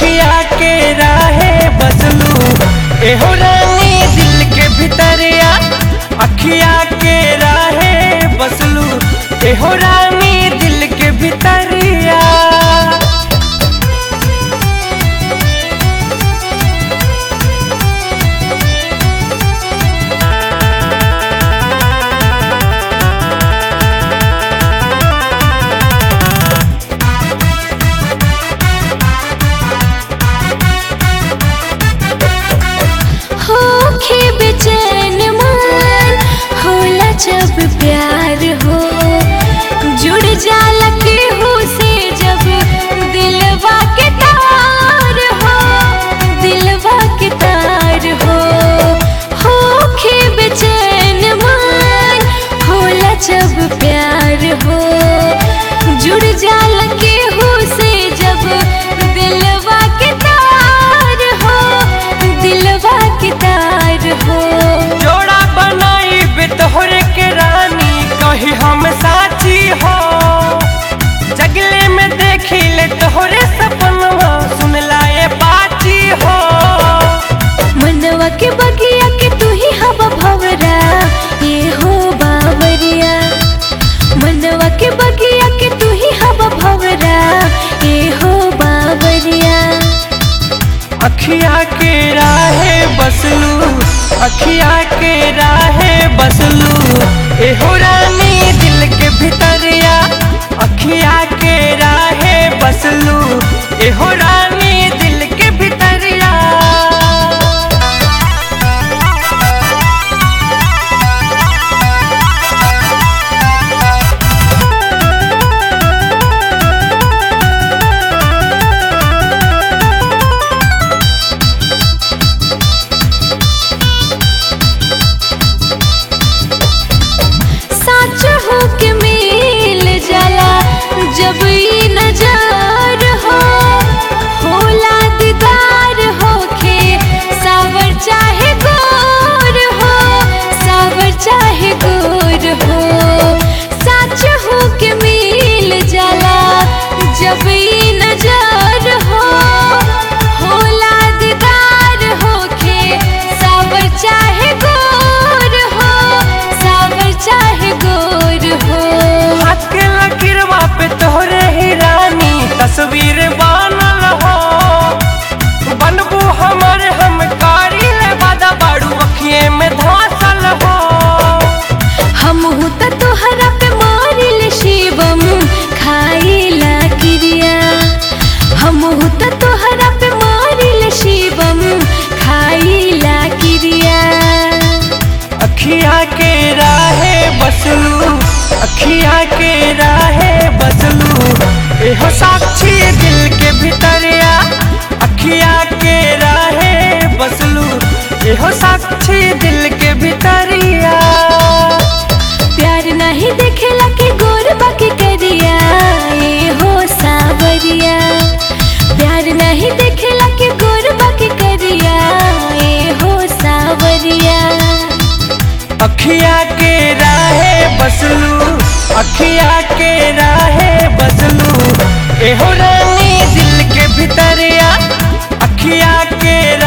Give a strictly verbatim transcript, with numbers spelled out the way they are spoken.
अखिया के राहे बसलू एहो रानी दिल के भितरिया। अखिया के राहे बसलू एहो रानी दिल के भितरिया। होखे बेचैन मन होला जब प्यार हो, जुड़ जाला केहू से जब दिलवा के तार हो, दिलवा के तार हो। होखे बेचैन मन होला जब प्यार हो, जुड़ जाला केहू से जब दिलवा के तार हो, दिलवा के तार हो। जोड़ा बनाई बितोहरे के रानी कही हम साची हो। जगले में देखी ले तोहरे सपनवा सुन लाए बाची हो। मनवा के बगिया के तू ही हवा भवरा ये हो बावरिया। मनवा के बगिया के तू ही हवा भवरा ये हो बावरिया। अखिया के राहे बसलू अखिया के राहे बसलू एहो रानी दिल के भितरिया। अखिया के राहे बसलू एहो रानी दिल के भितरिया। जब ई नजार हो होला दीदार होखे सावर चाहे गोर हो, सावर चाहे गोर हो। सच हो के मिल जाला जब ई नजार हो होला दीदार होखे सावर चाहे गोर हो, सावर चाहे गोर हो। हाथ के लकीरवा पे तोहरे ही रानी तस्वीर बनल हो। बनबू हमारे हम कारी ले वादा बाड़ू अखिए में धंसल हो। हम त तोहरा पे मारिल शिवम खाइला क्रिया। हम त तोहरा पे मारिल शिवम खाइला क्रिया। अखिया के राहे बसलू अखिया के राहे बसलू एहो साक्षी दिल के भितरिया। अखिया के राहे बसलू एहो साक्षी दिल के भितरिया। प्यार नहीं देखेला के गोर बाकी करिया ए हो सावरिया। प्यार नहीं देखेला के गोर बाकी करिया ए हो सावरिया। अखिया के राहे बसलू अखिया के राहे बसलू एहो रानी दिल के भितरिया। अखिया के